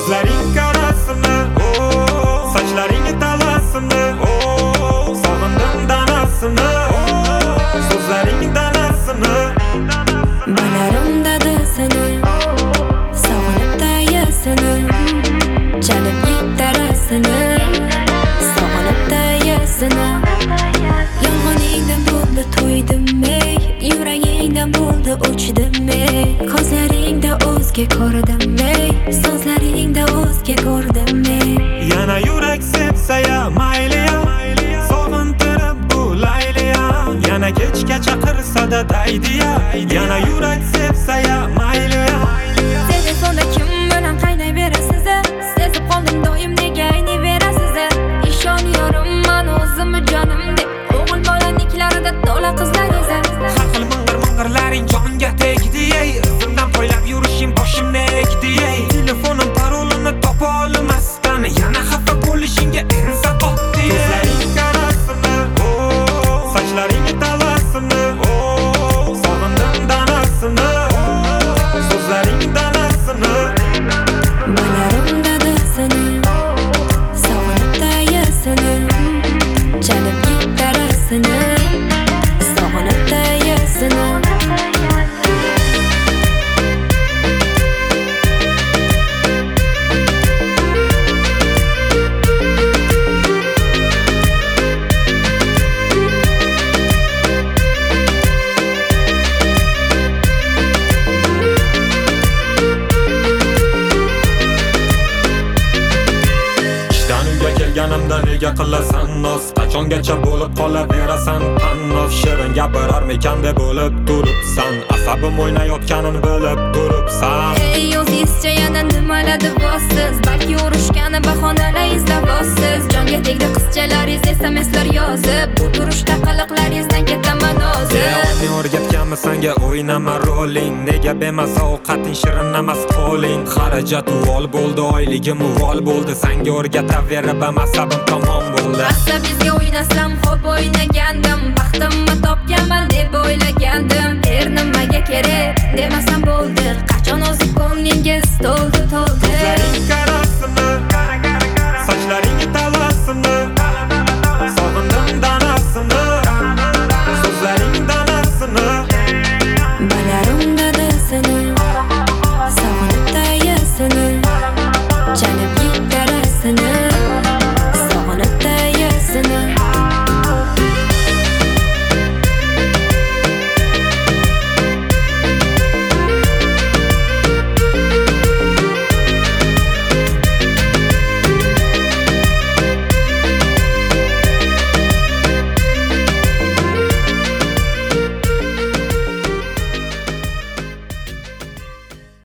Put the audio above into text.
Ko'zlaring qarasini, sochlaring talasini, sog'indim danasini, so'zlaring danasini. Balarimda seni, sog'inib tayasini, chalib yettarasini, sog'inib tayasini. Yolg'oningdan bo'ldi to'ydim ey, yuragingdan bo'ldi o'chdim ey. Ko'zlaringda o'zga ko'rdim ey, so'zlaringda o'zga ko'rdim ey. Yana yurak sepsaya mayliya, sog'intirib bu layliya. Yana kechga chaqirsa-da daydiya, yana yurak sepsaya mayliya. Telefonda kim bilan qaynayverasiz? Sezib qoldim doim nega aynaverasiz? Ishonyapman men o'zimni jonim deb, o'g'il bolaniklarida to'la qizlaringiz. Har xil ming'ir-ming'irlaring jonga tegdi ey, izimdan poylab yurishing boshimni egdi ey. Telefonim parolini topa olmasdan yana xafa bo'lishingga ensa qotdi ey. Ko'zlaring qarasini, sochlaring talasini, sog'indim danasini, so'zlaring danasini. Balarimda seni, sog'inib tayasini, chalib yettarasini, sog'inib tayasini. Kelganimda nega qilasan noz? Qachongacha bo'lib qolaverasan tannoz? Shirin gapirarmikan deb bo'lib turibsan, asabim o'ynayotganini bilib turibsan. Ey o'zingizcha yana nimaladi bossiz? Balki urushgani bahonalar izlabosiz. Jonga tegdi qizchalaringiz SMSlar yozib, bu turishda qiliqlaringizdan ketaman hozir. Sen o'rgatganmi senga o'ynama roling? Nega bemas ovqating shirin emas qo'ling? Xarajat uvol bo'ldi, oyligim uvol bo'ldi. Senga o'rgataverib asabim tamom bo'ldi. Asabingizga o'ynasam xo'p o'ynagandim, baxtimni topganman